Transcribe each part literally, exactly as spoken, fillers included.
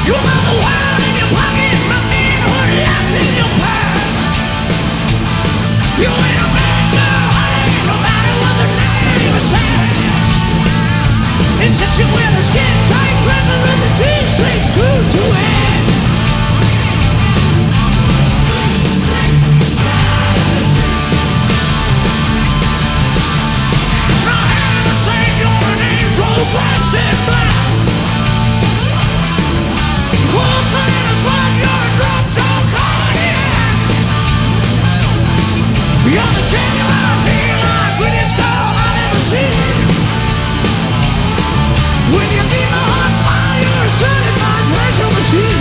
You got the world in your pocket, my manhood locked in your purse. You ain't a bad girl, honey, no matter what the name is saying. It's just you wear the skin tight dresses with the G-string true to it. Now heaven save you're an angel dressed in black. Closer than a slug, you're a drunk, drunk cardiac. You're the genuine, feline, prettiest girl I've ever seen. With your demon heart smile, you're a certified pleasure machine.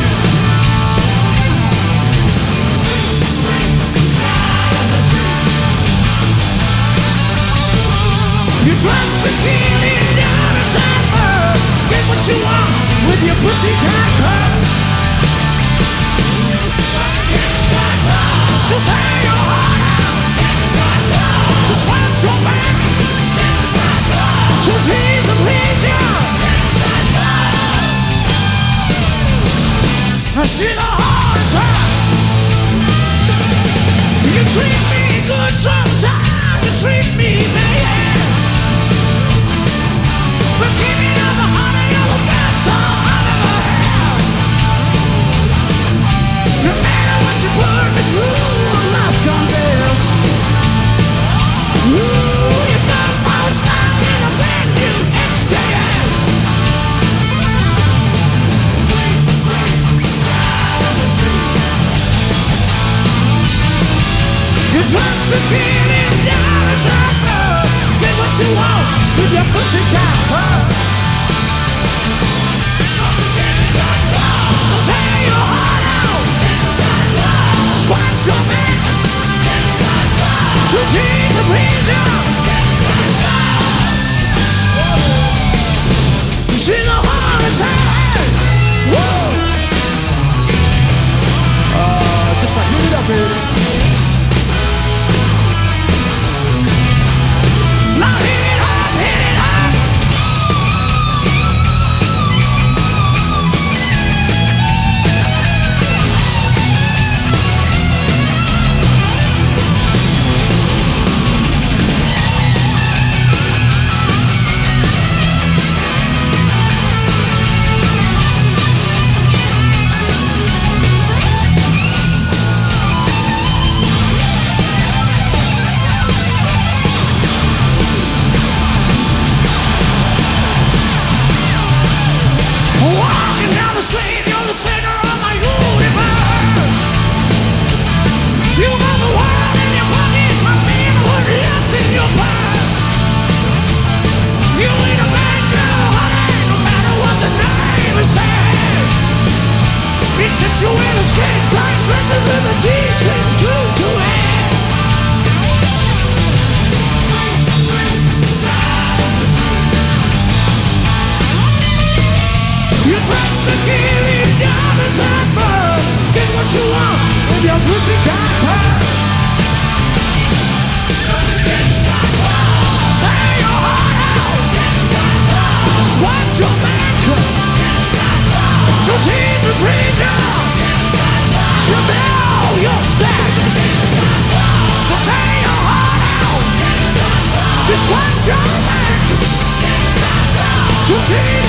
You dress the king in diamonds and pearls. Get what you want with your pussycat curl. So tear your heart out. Just scratch your back. So tease and please you. I see the heart attack. You treat me good sometimes, you treat me bad. But give me another honey, you're the best I've ever had. No matter what you put me through, I'm lost on this. Ooh, you got my style in a brand new X T S. You trust the kid in diamonds and pearls. Get what you want with your pussycat curl. Tear your heart out. Scratch your back. To tease and please you. You see the heart attack. Whoa. Uh, just like hit it up, baby. Now hit it up, hit it up. Walking down the street, you're the center of my universe. You got the world in your pocket, my manhood locked in your purse. You ain't a bad girl, honey, no matter what the name is saying. It's just you in the skin tight dresses with a G-string true to it. You dress the kid in diamonds and pearls. Get what you want with your pussycat curl. Tear your heart out. Scratch your back. So tease and please you. Chanel your stack. So tear your heart out. Just scratch your back. So tease